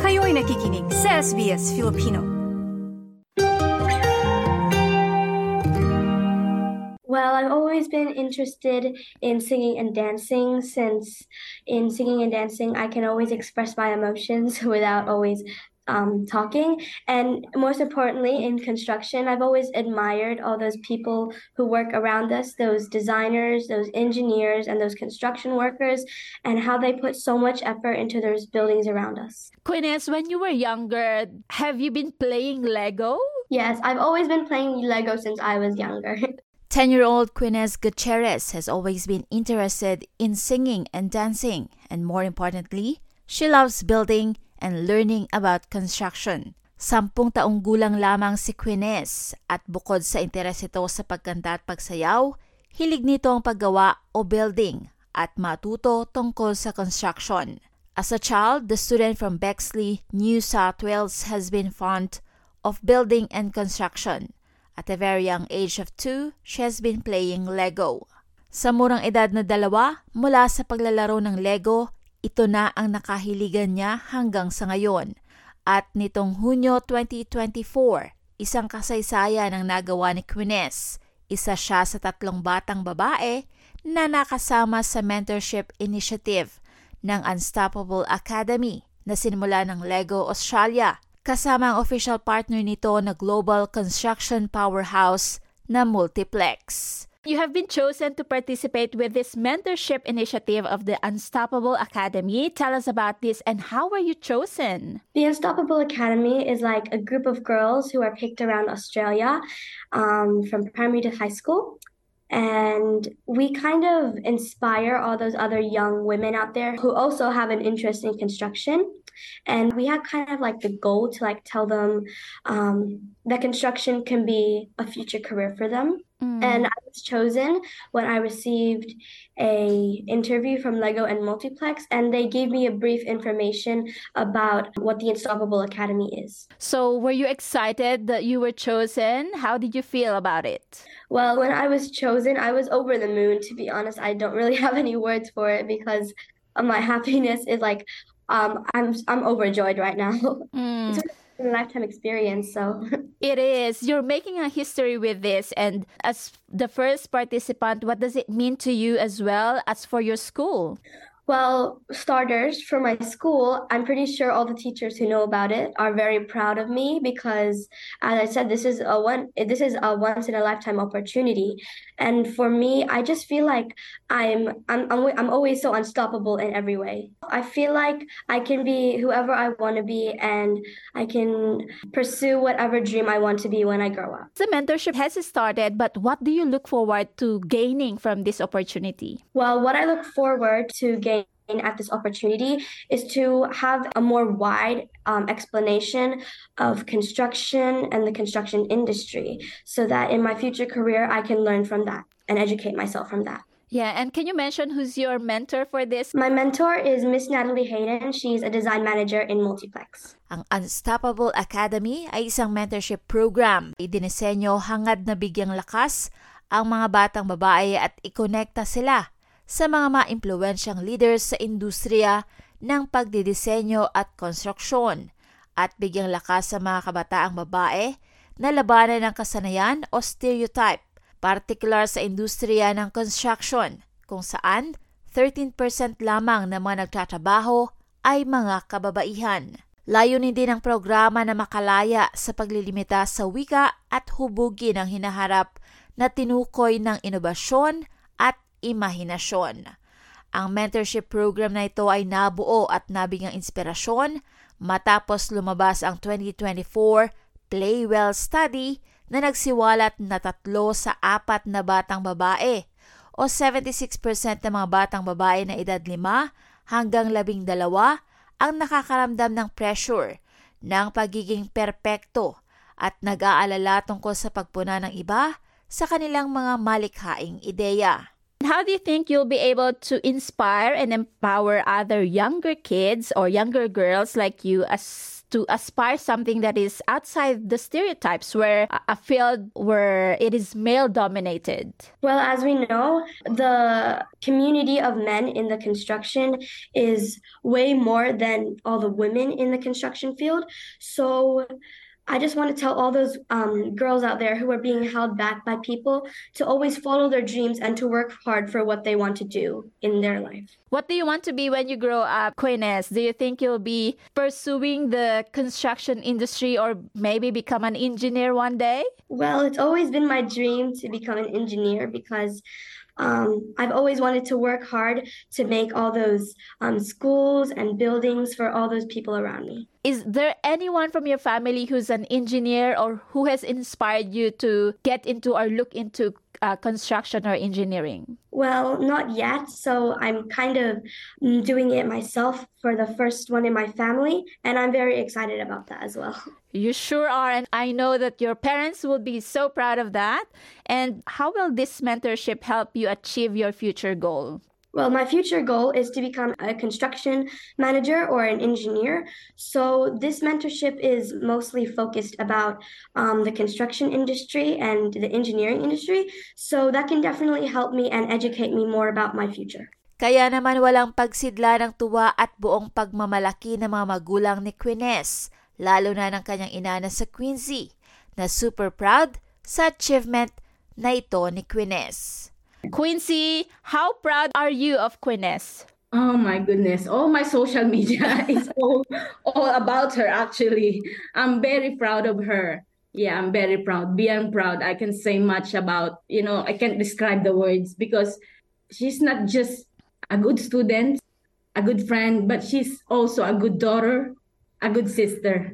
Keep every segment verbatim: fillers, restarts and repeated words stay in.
Kayo'y nakikinig sa S B S Filipino. Well, I've always been interested in singing and dancing since in singing and dancing, I can always express my emotions without always um, talking. And most importantly, in construction, I've always admired all those people who work around us, those designers, those engineers, and those construction workers, and how they put so much effort into those buildings around us. Quinnes, when you were younger, have you been playing Lego? Yes, I've always been playing Lego since I was younger. ten-year-old Quinnes Gutierrez has always been interested in singing and dancing, and more importantly, she loves building and learning about construction. Sampung taong gulang lamang si Quinnes at bukod sa interes ito sa pagkanta at pagsayaw, hilig nito ang paggawa o building at matuto tungkol sa construction. As a child, the student from Bexley, New South Wales has been fond of building and construction. At a very young age of two, she has been playing Lego. Sa murang edad na dalawa, mula sa paglalaro ng Lego, ito na ang nakahiligan niya hanggang sa ngayon. At nitong Hunyo twenty twenty-four, isang kasaysayan ang nagawa ni Quinnes. Isa siya sa tatlong batang babae na nakasama sa mentorship initiative ng Unstoppable Academy na sinimula ng Lego Australia, kasama ang official partner nito na global construction powerhouse na Multiplex. You have been chosen to participate with this mentorship initiative of the Unstoppable Academy. Tell us about this and how were you chosen? The Unstoppable Academy is like a group of girls who are picked around Australia um, from primary to high school. And we kind of inspire all those other young women out there who also have an interest in construction. And we have kind of like the goal to like tell them um, that construction can be a future career for them. Mm. And I was chosen when I received a interview from Lego and Multiplex, and they gave me a brief information about what the Unstoppable Academy is. So were you excited that you were chosen? How did you feel about it? Well, when I was chosen, I was over the moon. To be honest, I don't really have any words for it because my happiness is like, um, I'm I'm overjoyed right now. Mm. It's a lifetime experience, so. It is. You're making a history with this, and as the first participant, what does it mean to you as well as for your school? Well, starters, for my school, I'm pretty sure all the teachers who know about it are very proud of me because, as I said, this is a one this is a once in a lifetime opportunity, and for me, I just feel like I'm I'm I'm, I'm always so unstoppable in every way. I feel like I can be whoever I want to be, and I can pursue whatever dream I want to be when I grow up. The mentorship has started, but what do you look forward to gaining from this opportunity? Well, what I look forward to gaining at this opportunity is to have a more wide um, explanation of construction and the construction industry so that in my future career I can learn from that and educate myself from that. Yeah, and can you mention who's your mentor for this? My mentor is Miss Natalie Hayden. She's a design manager in Multiplex. Ang Unstoppable Academy ay isang mentorship program. Idinisenyo hangad na bigyang lakas ang mga batang babae at ikonekta sila sa mga maimpluwensyang leaders sa industriya ng pagdidisenyo at konstruksyon at bigyang lakas sa mga kabataang babae na labanan ng kasanayan o stereotype, partikular sa industriya ng construction kung saan thirteen percent lamang ng mga nagtatrabaho ay mga kababaihan. Layunin din ng programa na makalaya sa paglilimita sa wika at hubugin ang hinaharap na tinukoy ng inobasyon at imahinasyon. Ang mentorship program na ito ay nabuo at nabigyang inspirasyon matapos lumabas ang twenty twenty-four Play Well Study na nagsiwalat na tatlo sa apat na batang babae o seventy-six percent ng mga batang babae na edad lima hanggang labing dalawa ang nakakaramdam ng pressure ng pagiging perpekto at nag-aalala tungkol sa pagpuna ng iba sa kanilang mga malikhaing ideya. How do you think you'll be able to inspire and empower other younger kids or younger girls like you as to aspire something that is outside the stereotypes, where a field where it is male dominated? Well, as we know, the community of men in the construction is way more than all the women in the construction field. So I just want to tell all those um, girls out there who are being held back by people to always follow their dreams and to work hard for what they want to do in their life. What do you want to be when you grow up, Quiness? Do you think you'll be pursuing the construction industry or maybe become an engineer one day? Well, it's always been my dream to become an engineer because Um, I've always wanted to work hard to make all those um, schools and buildings for all those people around me. Is there anyone from your family who's an engineer or who has inspired you to get into or look into uh, construction or engineering? Well, not yet. So I'm kind of doing it myself for the first one in my family, and I'm very excited about that as well. You sure are, and I know that your parents will be so proud of that. And how will this mentorship help you achieve your future goal? Well, my future goal is to become a construction manager or an engineer. So this mentorship is mostly focused about um, the construction industry and the engineering industry. So that can definitely help me and educate me more about my future. Kaya naman walang pagsidla ng tuwa at buong pagmamalaki ng mga magulang ni Quiness, lalo na ng kanyang ina na sa Quincy, na super proud sa achievement na ito ni Quiness. Quincy, how proud are you of Quiness? Oh my goodness. All my social media is all, all about her, actually. I'm very proud of her. Yeah, I'm very proud. Beyond proud. I can say much about, you know, I can't describe the words because she's not just a good student, a good friend, but she's also a good daughter, a good sister.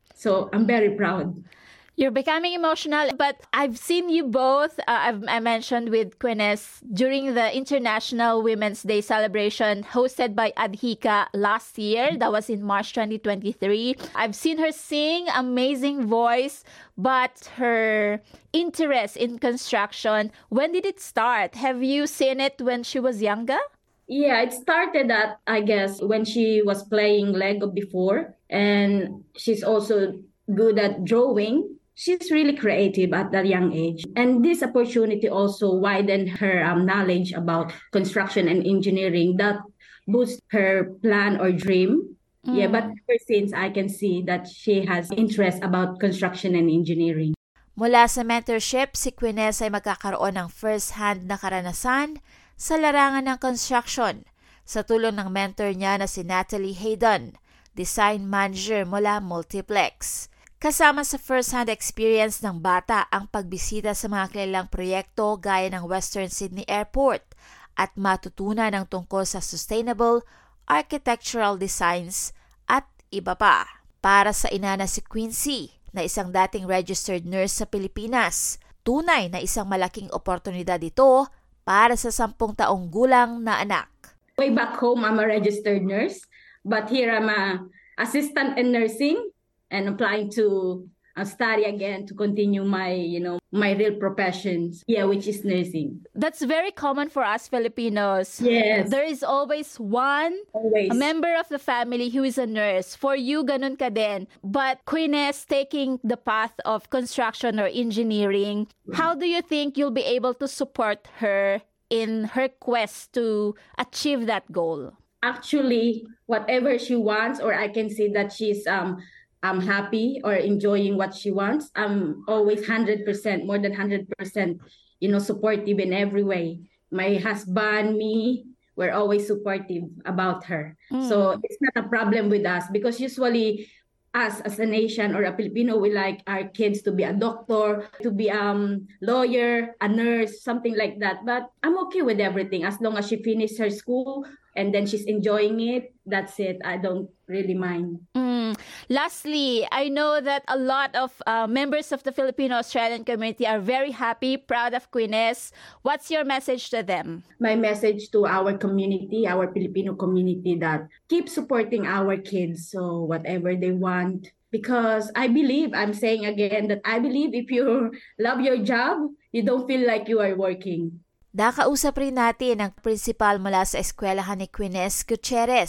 So I'm very proud. You're becoming emotional, but I've seen you both, uh, I've, I mentioned with Quiness, during the International Women's Day celebration hosted by Adhika last year. That was in March twenty twenty-three. I've seen her sing, amazing voice, but her interest in construction, when did it start? Have you seen it when she was younger? Yeah, it started at, I guess, when she was playing Lego before, and she's also good at drawing. She's really creative at that young age. And this opportunity also widened her um, knowledge about construction and engineering that boosts her plan or dream. Mm. Yeah, but ever since I can see that she has interest about construction and engineering. Mula sa mentorship, si Quiness ay magkakaroon ng first-hand na karanasan sa larangan ng construction sa tulong ng mentor niya na si Natalie Hayden, design manager mula Multiplex. Kasama sa first-hand experience ng bata ang pagbisita sa mga kilalang proyekto gaya ng Western Sydney Airport at matutunan ng tungkol sa sustainable architectural designs at iba pa. Para sa ina na si Quincy, na isang dating registered nurse sa Pilipinas, tunay na isang malaking oportunidad ito para sa sampung taong gulang na anak. Way back home, I'm a registered nurse, but here I'm a assistant in nursing. And applying to uh, study again to continue my, you know, my real professions. Yeah, which is nursing. That's very common for us Filipinos. Yes. There is always one always. a member of the family who is a nurse. For you, ganun ka din. But Quiness taking the path of construction or engineering, how do you think you'll be able to support her in her quest to achieve that goal? Actually, whatever she wants, or I can see that she's um. I'm happy or enjoying what she wants. I'm always one hundred percent, more than one hundred percent, you know, supportive in every way. My husband, me, we're always supportive about her. Mm. So it's not a problem with us because usually us as a nation or a Filipino, we like our kids to be a doctor, to be a um, lawyer, a nurse, something like that. But I'm okay with everything as long as she finishes her school and then she's enjoying it. That's it. I don't really mind. Mm. Lastly, I know that a lot of uh, members of the Filipino-Australian community are very happy, proud of Quiness. What's your message to them? My message to our community, our Filipino community, that keep supporting our kids, so whatever they want. Because I believe, I'm saying again, that I believe if you love your job, you don't feel like you are working. Nakausap rin natin ang principal mula sa eskwelahan ni Quiness Gutierrez,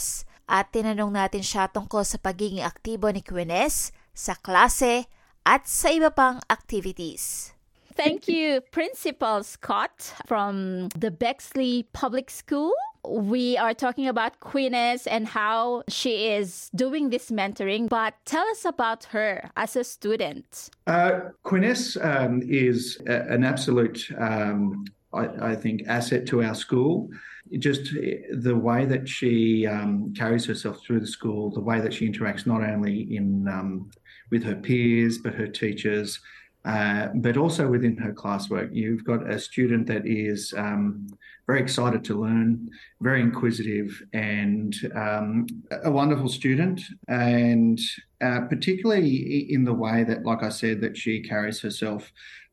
at tinanong natin siya tungkol sa pagiging aktibo ni Quenes sa klase at sa iba pang activities. Thank you, Principal Scott from the Bexley Public School. We are talking about Quenes and how she is doing this mentoring, but tell us about her as a student. Uh, Quenes um, is a, an absolute, um, I, I think, asset to our school. Just the way that she um, carries herself through the school, the way that she interacts not only in um, with her peers, but her teachers, uh, but also within her classwork. You've got a student that is um, very excited to learn, very inquisitive, and um, a wonderful student, and uh, particularly in the way that, like I said, that she carries herself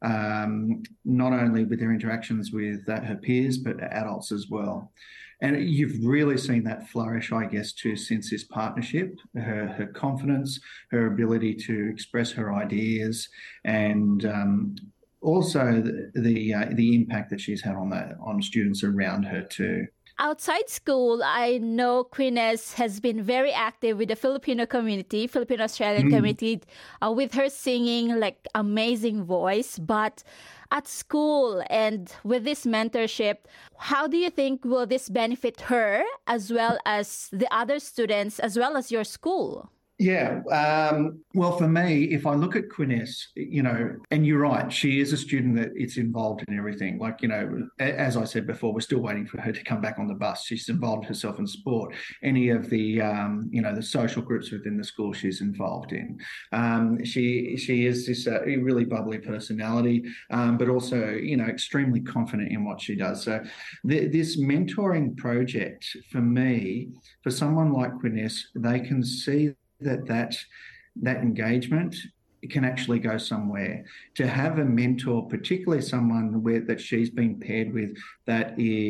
um, not only with her interactions with uh, her peers, but adults as well. And you've really seen that flourish, I guess, too, since this partnership. Her, her confidence, her ability to express her ideas, and um, also the the, uh, the impact that she's had on that on students around her too. Outside school, I know Quenes has been very active with the Filipino community, Filipino-Australian mm. community, uh, with her singing like amazing voice. But at school and with this mentorship, how do you think will this benefit her as well as the other students as well as your school? Yeah, um, well, for me, if I look at Quenes, you know, and you're right, she is a student that it's involved in everything. Like, you know, as I said before, we're still waiting for her to come back on the bus. She's involved herself in sport. Any of the, um, you know, the social groups within the school she's involved in. Um, she she is this uh, really bubbly personality, um, but also, you know, extremely confident in what she does. So th- this mentoring project, for me, for someone like Quenes, they can see that that that engagement can actually go somewhere. To have a mentor, particularly someone where that she's been paired with, that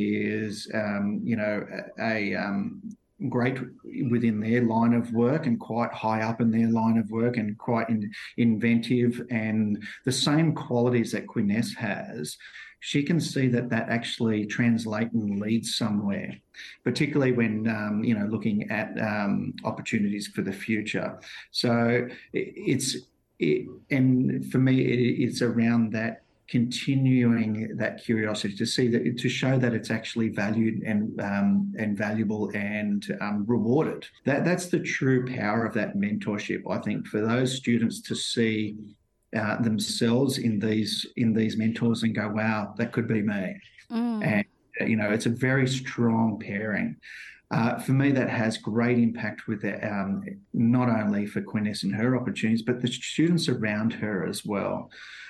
is, um, you know, a, a um, great within their line of work and quite high up in their line of work and quite in, inventive and the same qualities that Quenes has. She can see that that actually translates and leads somewhere, particularly when, um, you know, looking at um, opportunities for the future. So it's, it, and for me, it, it's around that continuing that curiosity to see that, to show that it's actually valued and um, and valuable and um, rewarded. That that's the true power of that mentorship, I think, for those students to see Uh, themselves in these in these mentors and go, wow, that could be me. Mm. And you know, it's a very strong pairing. Uh, for me, that has great impact with the, um, not only for Quenes and her opportunities, but the students around her as well.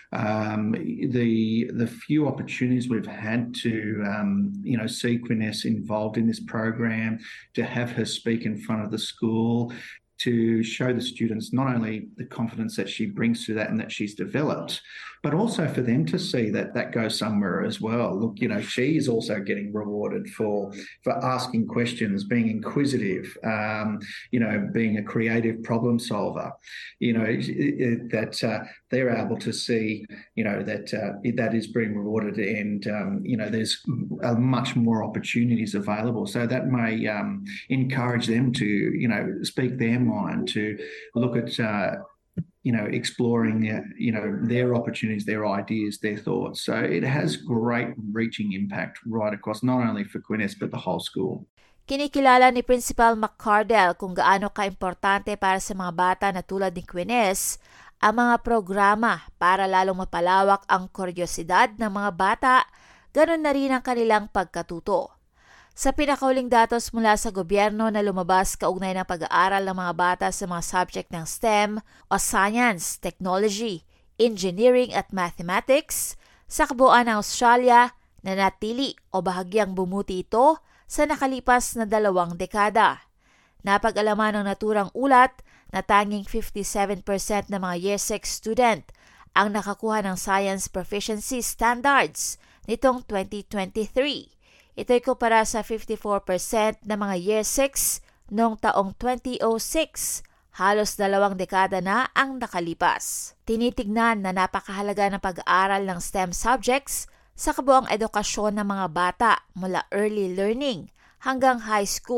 Um, the the few opportunities we've had to um, you know see Quenes involved in this program, to have her speak in front of the school, to show the students not only the confidence that she brings to that and that she's developed, but also for them to see that that goes somewhere as well. Look, you know, she's also getting rewarded for for asking questions, being inquisitive, um, you know, being a creative problem solver. You know, it, it, that uh, they're able to see, you know, that uh, that is being rewarded, and um, you know, there's uh, much more opportunities available. So that may um, encourage them to, you know, speak their mind, to look at uh, you know exploring uh, you know their opportunities, their ideas, their thoughts. So it has great reaching impact right across not only for Quenes but the whole school. Kinikilala ni Principal McCardell kung gaano kaimportante para sa mga bata na tulad ni Quenes ang mga programa para lalong mapalawak ang kuryosidad ng mga bata, ganun na rin ang kanilang pagkatuto. Sa pinakauling datos mula sa gobyerno na lumabas kaugnay ng pag-aaral ng mga bata sa mga subject ng STEM o Science, Technology, Engineering at Mathematics, sa kabuuan ng Australia, nanatili o bahagyang bumuti ito sa nakalipas na dalawang dekada. Napag-alaman ng naturang ulat na tanging fifty-seven percent ng mga Year six student ang nakakuha ng Science Proficiency Standards nitong twenty twenty-three. Ito'y kumpara sa fifty-four percent ng mga Year six noong taong twenty oh six. Halos dalawang dekada na ang nakalipas. Tinitignan na napakahalaga ng pag-aaral ng STEM subjects sa kabuang edukasyon ng mga bata mula early learning hanggang high school.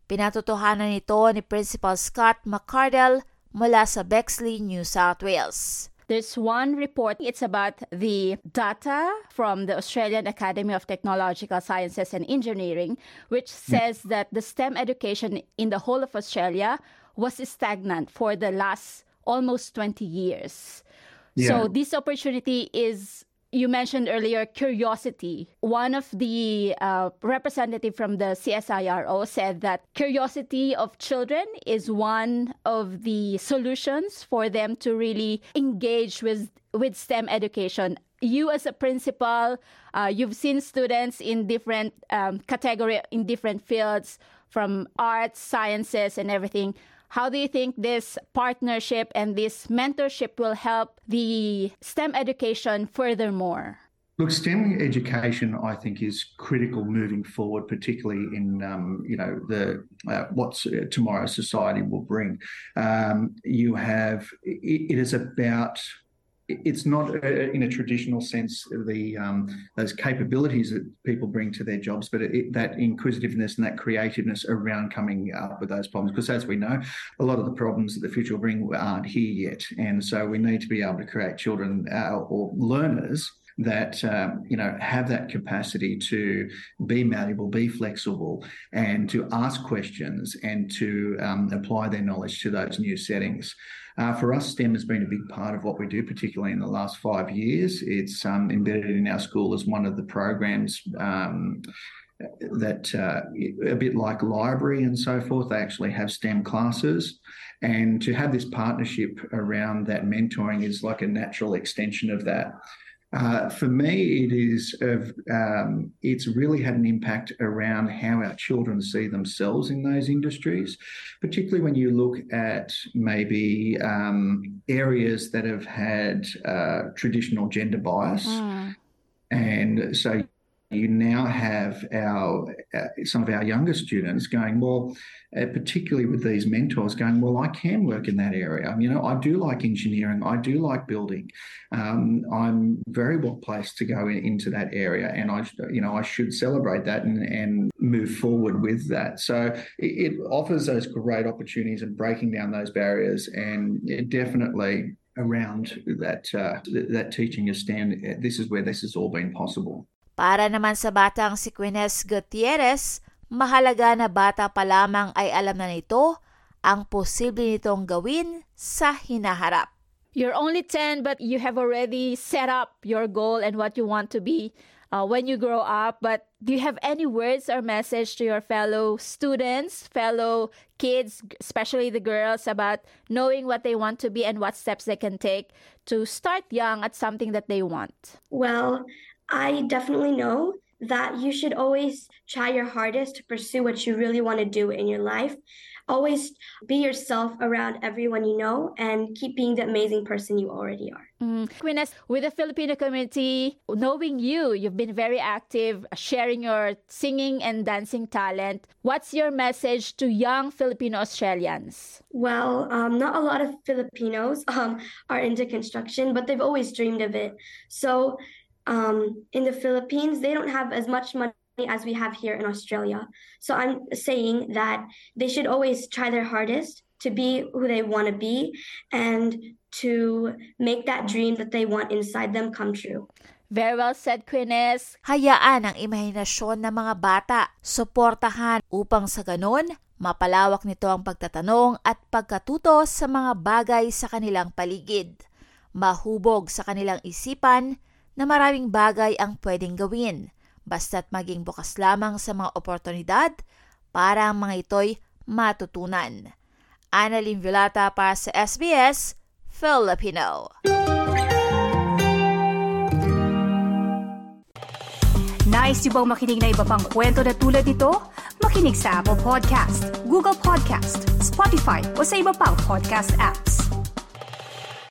Pinatotohanan nito ni Principal Scott McCardell mula sa Bexley, New South Wales. There's one report, it's about the data from the Australian Academy of Technological Sciences and Engineering, which says that the STEM education in the whole of Australia was stagnant for the last almost twenty years. Yeah. So this opportunity is, you mentioned earlier, curiosity. One of the uh, representative from the C S I R O said that curiosity of children is one of the solutions for them to really engage with, with STEM education. You as a principal, uh, you've seen students in different um, category, in different fields, from arts, sciences, and everything. How do you think this partnership and this mentorship will help the STEM education furthermore? Look, STEM education, I think, is critical moving forward, particularly in, um, you know, the uh, what tomorrow's society will bring. Um, you have, it, it is about, it's not uh, in a traditional sense the um, those capabilities that people bring to their jobs, but it, that inquisitiveness and that creativeness around coming up with those problems. Because as we know, a lot of the problems that the future will bring aren't here yet, and so we need to be able to create children uh, or learners that um, you know have that capacity to be malleable, be flexible, and to ask questions and to um, apply their knowledge to those new settings. Uh, for us, STEM has been a big part of what we do, particularly in the last five years. It's um, embedded in our school as one of the programs um, that, uh, a bit like library and so forth, they actually have STEM classes. And to have this partnership around that mentoring is like a natural extension of that. Uh, for me, it is of um, it's really had an impact around how our children see themselves in those industries, particularly when you look at maybe um, areas that have had uh, traditional gender bias. Mm. And so you now have our uh, some of our younger students going, well, uh, particularly with these mentors going, well, I can work in that area. You know, I do like engineering. I do like building. Um, I'm very well placed to go in, into that area, and I, you know, I should celebrate that and, and move forward with that. So it, it offers those great opportunities and breaking down those barriers, and it definitely around that uh, that teaching of STEM. This is where this has all been possible. Para naman sa batang si Quines Gutierrez, mahalaga na bata pa lamang ay alam na nito ang posible nitong gawin sa hinaharap. You're only ten, but you have already set up your goal and what you want to be uh, when you grow up. But do you have any words or message to your fellow students, fellow kids, especially the girls, about knowing what they want to be and what steps they can take to start young at something that they want? Well, I definitely know that you should always try your hardest to pursue what you really want to do in your life. Always be yourself around everyone you know and keep being the amazing person you already are. Mm. Quines, with the Filipino community, knowing you, you've been very active, sharing your singing and dancing talent. What's your message to young Filipino Australians? Well, um, not a lot of Filipinos um, are into construction, but they've always dreamed of it. So Um, in the Philippines, they don't have as much money as we have here in Australia. So I'm saying that they should always try their hardest to be who they want to be and to make that dream that they want inside them come true. Very well said, Quines. Hayaan ang imahinasyon ng mga bata, suportahan upang sa ganon, mapalawak nito ang pagtatanong at pagkatuto sa mga bagay sa kanilang paligid. Mahubog sa kanilang isipan na maraming bagay ang pwedeng gawin, basta't maging bukas lamang sa mga oportunidad para ang mga ito'y matutunan. Annalyn Vilata para sa S B S Filipino. Nice yung bang makinig na iba pang kwento na tulad ito? Makinig sa Apple Podcast, Google Podcast, Spotify o sa iba pang podcast apps.